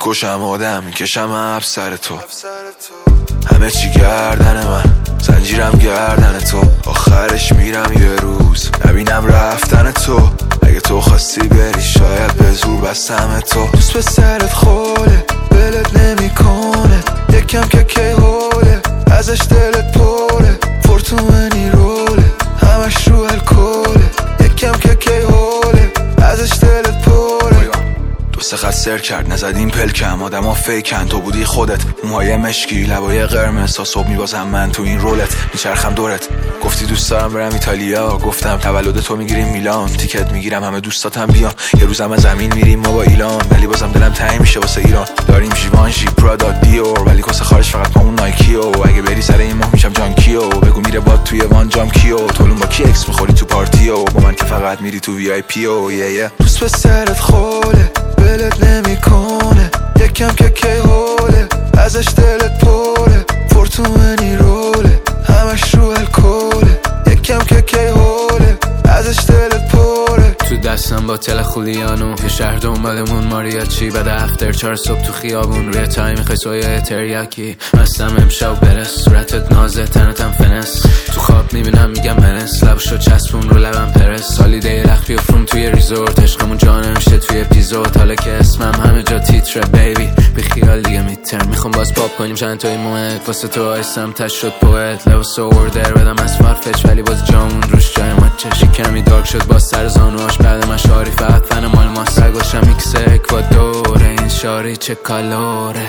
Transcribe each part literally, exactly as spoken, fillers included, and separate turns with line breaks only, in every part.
میکشم آدم میکشم اب سر تو، همه چی گردن من، زنجیرم گردن تو، آخرش میرم یه روز نبینم رفتن تو. اگه تو خواستی بری شاید به زور بستم تو. دوست به سرت خوله بلت نمیکنه، یکم که کی حوله ازش دلت پره، فورتومنی روله همش رو الکله، یکم که کی حوله ازش دلت پره. دو سه خط سر کرد نزدیم پلکم، آدم ها فیکن تو بودی خودت، موهای مشکی لبای قرمز تا صبح میبازم من تو این رولت، میچرخم دورت. گفتی دوست دارم برم ایتالیا، گفتم تولد تو میگیریم میلان، تیکت میگیرم همه دوستاتم بیان، یه روزم از زمین میریم ما با ایلان، ولی بازم دلم تنگ میشه واسه ایران. داریم جیوانشی پرادا دیور، ولی کس خارج فقط پامون نایکیو، اگه بری سر این ماه میشم جانکیو، بگو میره باد توی وان جام کیو، تولون با کی اکس میخوری تو پارتیو، با من که فقط میری تو وی آی پیو. یه یه دوست به سرت خوله بلت نمیکنه، یکم که کی حوله ازش دلت پره، فورتومنی روله همش رو الکله، یکم که کی حوله ازش دلت پره.
تو دستم با تل خولیانو یه شهر دنبالمون ماریاچی، بعد افتر چهار صبح تو خیابون روی تای میخوای سویای تریاکی، مستم امشب برس صورتت نازه تنتم فنس، تو خواب میبینم میگم منس، لبشو چسبون رو لبم پرس، سالیده لخ بیفروم توی ریزورت، عشقمون جانه میشه توی اپیزود، حالا که اسمم همه جا تیتره بیبی بی خیال دیگه میتر، میخوام باز پاپ کنیم چند تای موهت، واسه تو آیستم تش شد پوئت، لباس اوردر بدم از فرفچ ولی باز جامون روش جای مچش، کمی دارک شد باز سر زانوهاش بعد من شاری فقط فن مال ما سگاشم میکس اکوادوره، این شاری چه کالوره.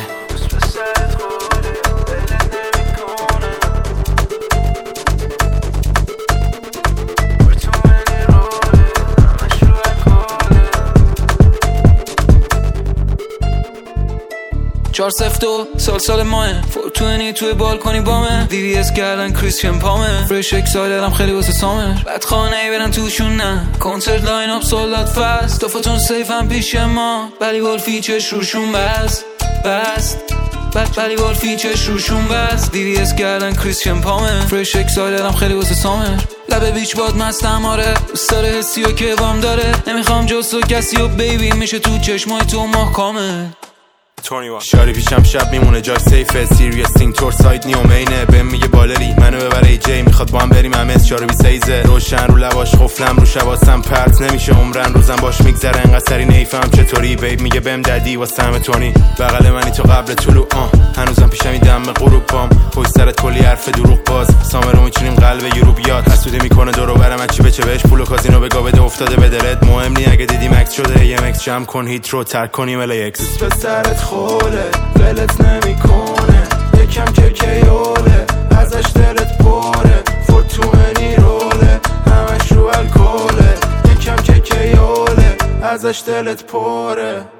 چهار سفت و سال سال ماه فورتونی توی بالکنی بامه، وی وی اس کردن کریسچن پامه، فرش اکسایلرم خیلی واسه سامر، بعد خانه ای برن توشون نه، کنسرت لاین اپ سولدات فست، دفتون سیف هم پیش ما، ولی گل فیچش روشون بست بست بعد ولی گل فیچش روشون بست، وی وی اس کردن کریسچن پامه، فرش اکسایلرم خیلی واسه سامر، لبه بیچ باد مستم آره، دوست داره حسی و که بام داره، نمیخوام جز تو کسی و بیبی میشه تو چشمای تو ماه کامل.
شاری پیشم شب میمونه جای سیفه، سیریس تینگ تور سایت نیومینه، بهم میگه بالری منو ببره ای جی، میخواد با هم بریم امس چهار و بیست سیزه، روشن رو لباش خفلم رو شباسم پرت نمیشه عمرن، روزم باش میگذره انقدر سری نیفهم چطوری، بیب میگه بهم ددی واسه همه تونی، بغل منی تو قبل طلوع آه، هنوزم پیشم این دم غروب بام، پشت سرت کلی حرف دروغ باز، سامرو میچینیم قلب یورو بیاد، حسودی میکنه دورو برم چی بچه بهش، پول و کازینو بگا بده افتاده به دلت، مهم نی اگه دیدی مکس شده ای ام ایکس جمع کن هیت رو ترک کنیم ال ایکس.
دوست به سرت خوله ولت نمیکنه، یکم که کیوله ازش دلت پره، فورتومنی روله همش رو الکله، یکم که کیوله ازش دلت پره.